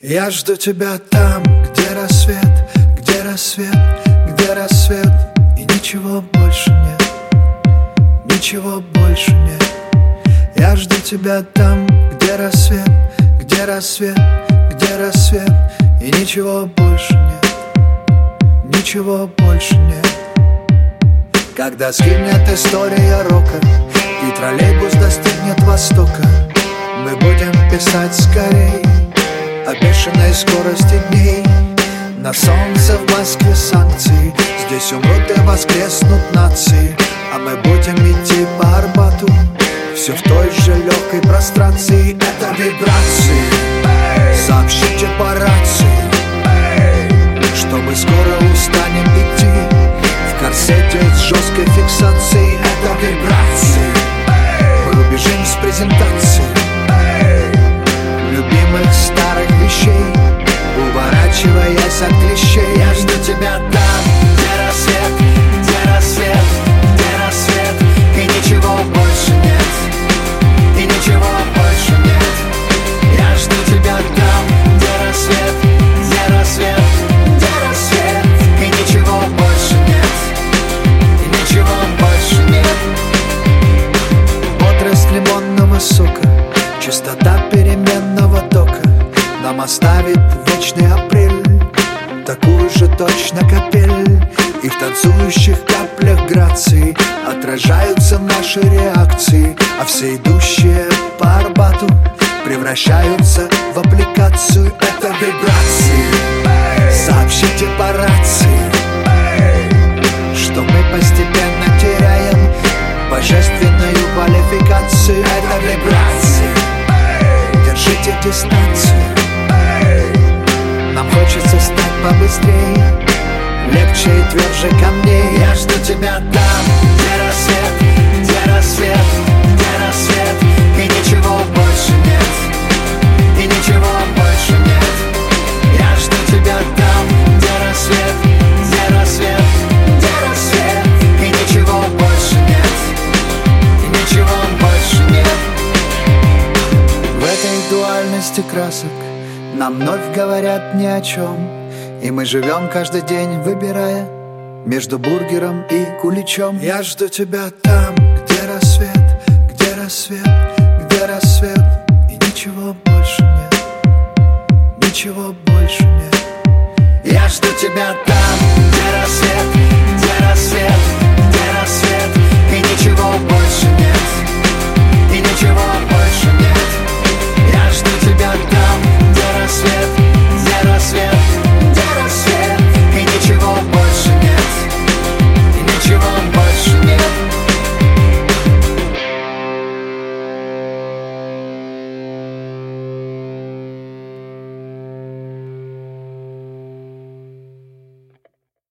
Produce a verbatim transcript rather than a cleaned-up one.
Я жду тебя там, где рассвет, где рассвет, где рассвет, и ничего больше нет, ничего больше нет. Я жду тебя там, где рассвет, где рассвет, где рассвет, и ничего больше нет, ничего больше нет. Когда сгинет история рока и троллейбус достигнет востока, мы будем писать скорей о бешеной скорости дней. На солнце в Москве санкции, здесь умрут и воскреснут нации, а мы будем идти по Арбату, все в той же легкой прострации. Это вибрации, сообщите по рации, что мы скоро устанем идти в корсете с жесткой фиксацией. Это вибрации, мы убежим с презентации любимых старых вещей, уворачиваясь от клещей. Я жду тебя там, где рассвет, где рассвет, где рассвет, и ничего больше нет, и ничего больше нет. Я жду тебя там, где рассвет, где рассвет, где рассвет, и ничего больше нет, и ничего больше нет. Отрасль лимонного сока, частота переменного тока нам оставит вечный апрель, такую же точно капель. И в танцующих каплях грации отражаются наши реакции, а все идущие по Арбату превращаются в аппликацию. Это вибрации, сообщите по рации, что мы постепенно теряем божественную квалификацию. Это вибрации, держите дистанцию, нам хочется стать побыстрее, легче и тверже камней. Я жду тебя там, где рассвет, где рассвет, где рассвет, и ничего больше нет, и ничего больше нет. Я жду тебя там, где рассвет, где рассвет, где рассвет, и ничего больше нет, и ничего больше нет. В этой дуальности красок нам вновь говорят ни о чем, и мы живем каждый день, выбирая между бургером и куличом. Я жду тебя там, где рассвет, где рассвет, где рассвет, и ничего больше нет, ничего больше нет. Я жду тебя там.